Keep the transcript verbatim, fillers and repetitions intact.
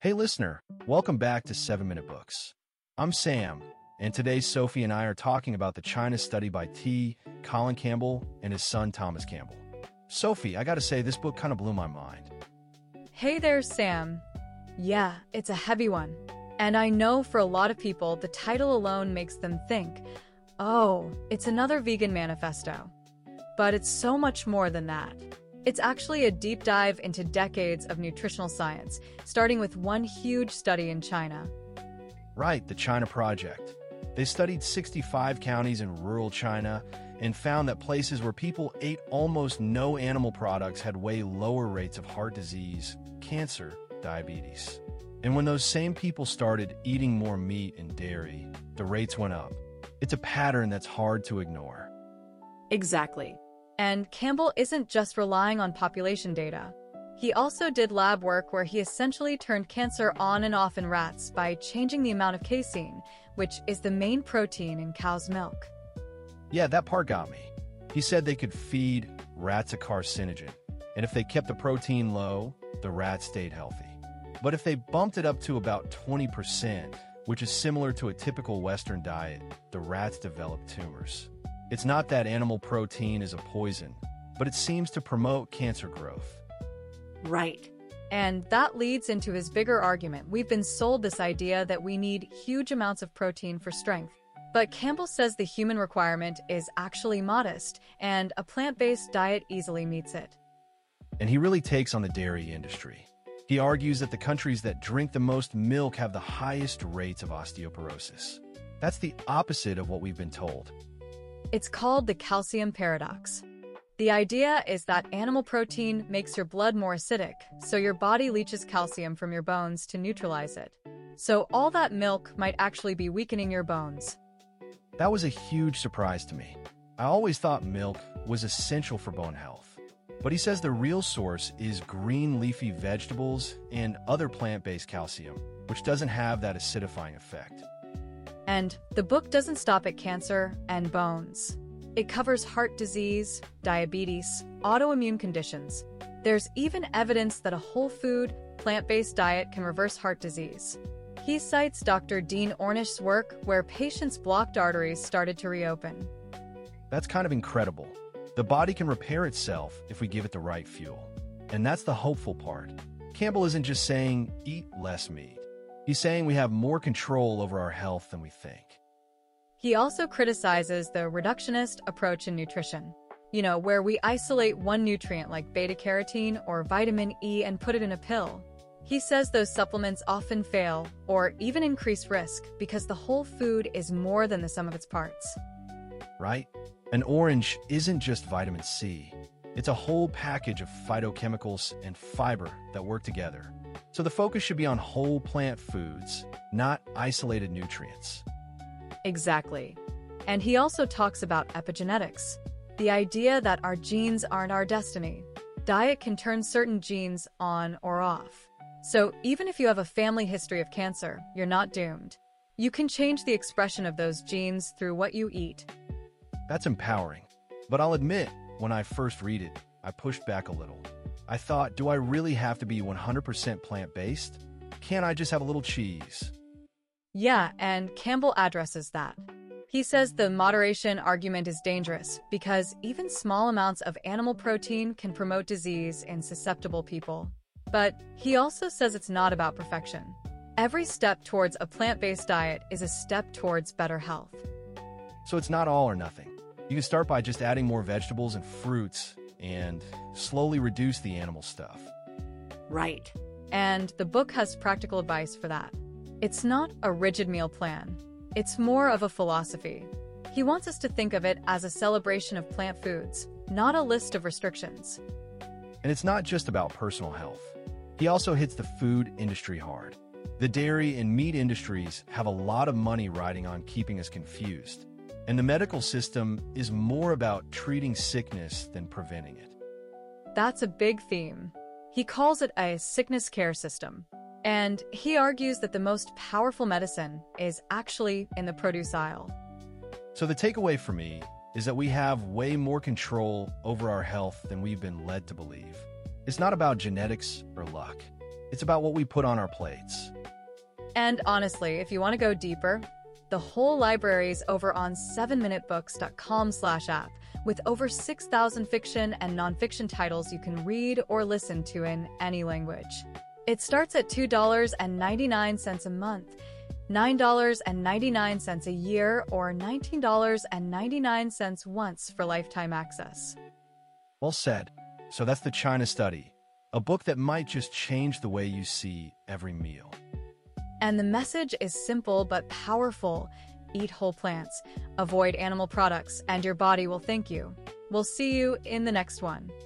Hey listener, welcome back to seven minute Books. I'm Sam, and today Sophie and I are talking about the China study by T. Colin Campbell and his son Thomas Campbell. Sophie, I gotta say, this book kind of blew my mind. Hey there, Sam. Yeah, it's a heavy one. And I know for a lot of people, the title alone makes them think, oh, it's another vegan manifesto. But it's so much more than that. It's actually a deep dive into decades of nutritional science, starting with one huge study in China. Right, the China Project. They studied sixty-five counties in rural China and found that places where people ate almost no animal products had way lower rates of heart disease, cancer, diabetes. And when those same people started eating more meat and dairy, the rates went up. It's a pattern that's hard to ignore. Exactly. And Campbell isn't just relying on population data. He also did lab work where he essentially turned cancer on and off in rats by changing the amount of casein, which is the main protein in cow's milk. Yeah, that part got me. He said they could feed rats a carcinogen, and if they kept the protein low, the rats stayed healthy. But if they bumped it up to about twenty percent, which is similar to a typical Western diet, the rats developed tumors. It's not that animal protein is a poison, but it seems to promote cancer growth. Right. And that leads into his bigger argument. We've been sold this idea that we need huge amounts of protein for strength. But Campbell says the human requirement is actually modest, and a plant-based diet easily meets it. And he really takes on the dairy industry. He argues that the countries that drink the most milk have the highest rates of osteoporosis. That's the opposite of what we've been told. It's called the calcium paradox. The idea is that animal protein makes your blood more acidic, so your body leaches calcium from your bones to neutralize it. So all that milk might actually be weakening your bones. That was a huge surprise to me. I always thought milk was essential for bone health. But he says the real source is green leafy vegetables and other plant-based calcium, which doesn't have that acidifying effect. And the book doesn't stop at cancer and bones. It covers heart disease, diabetes, autoimmune conditions. There's even evidence that a whole food, plant-based diet can reverse heart disease. He cites Doctor Dean Ornish's work where patients' blocked arteries started to reopen. That's kind of incredible. The body can repair itself if we give it the right fuel. And that's the hopeful part. Campbell isn't just saying, eat less meat. He's saying we have more control over our health than we think. He also criticizes the reductionist approach in nutrition. You know, where we isolate one nutrient like beta-carotene or vitamin E and put it in a pill. He says those supplements often fail or even increase risk because the whole food is more than the sum of its parts. Right? An orange isn't just vitamin C. It's a whole package of phytochemicals and fiber that work together. So the focus should be on whole plant foods, not isolated nutrients. Exactly. And he also talks about epigenetics, the idea that our genes aren't our destiny. Diet can turn certain genes on or off. So even if you have a family history of cancer, you're not doomed. You can change the expression of those genes through what you eat. That's empowering. But I'll admit, when I first read it, I pushed back a little. I thought, do I really have to be one hundred percent plant-based? Can't I just have a little cheese? Yeah, and Campbell addresses that. He says the moderation argument is dangerous because even small amounts of animal protein can promote disease in susceptible people. But he also says it's not about perfection. Every step towards a plant-based diet is a step towards better health. So it's not all or nothing. You can start by just adding more vegetables and fruits and slowly reduce the animal stuff. Right. And the book has practical advice for that. It's not a rigid meal plan. It's more of a philosophy. He wants us to think of it as a celebration of plant foods, not a list of restrictions. And it's not just about personal health. He also hits the food industry hard. The dairy and meat industries have a lot of money riding on keeping us confused. And the medical system is more about treating sickness than preventing it. That's a big theme. He calls it a sickness care system. And he argues that the most powerful medicine is actually in the produce aisle. So the takeaway for me is that we have way more control over our health than we've been led to believe. It's not about genetics or luck. It's about what we put on our plates. And honestly, if you want to go deeper, the whole library is over on seven minute books dot com slash app with over six thousand fiction and nonfiction titles you can read or listen to in any language. It starts at two dollars and ninety-nine cents a month, nine dollars and ninety-nine cents a year, or nineteen dollars and ninety-nine cents once for lifetime access. Well said. So that's The China Study, a book that might just change the way you see every meal. And the message is simple but powerful. Eat whole plants, avoid animal products, and your body will thank you. We'll see you in the next one.